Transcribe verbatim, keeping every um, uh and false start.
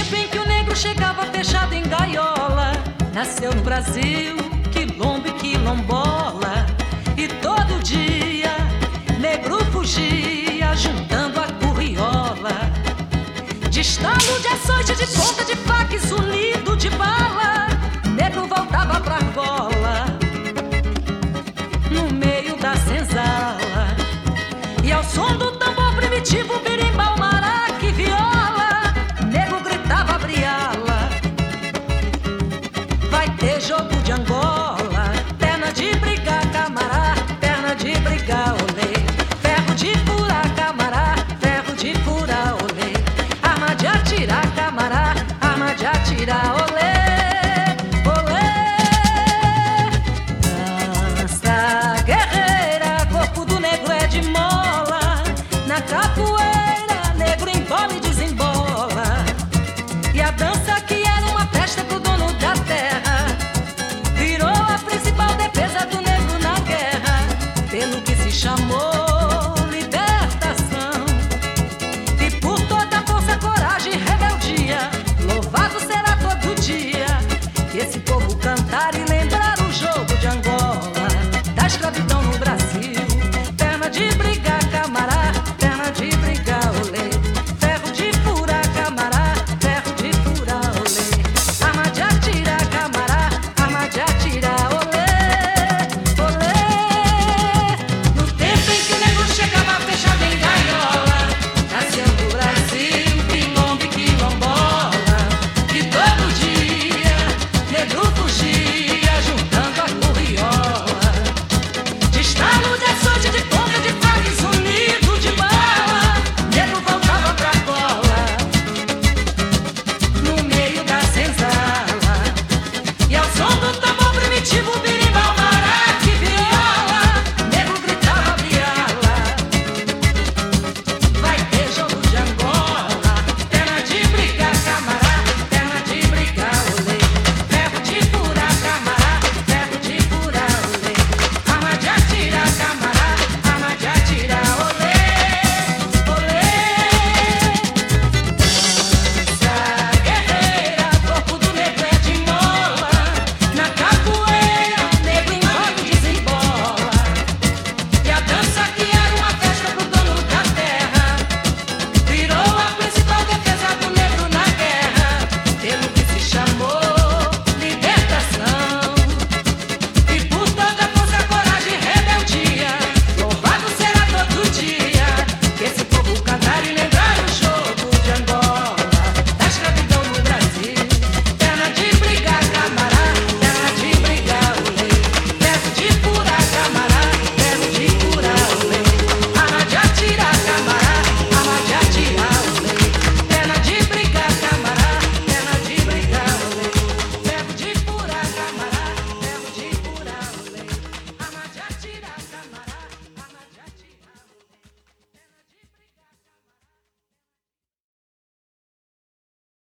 tempo em que o negro chegava fechado em gaiola, nasceu no Brasil quilombo e quilombola. E todo dia negro fugia juntando a curriola. De estalo, de açoite, de ponta, de faca e zunido de bala, negro voltava pra Angola.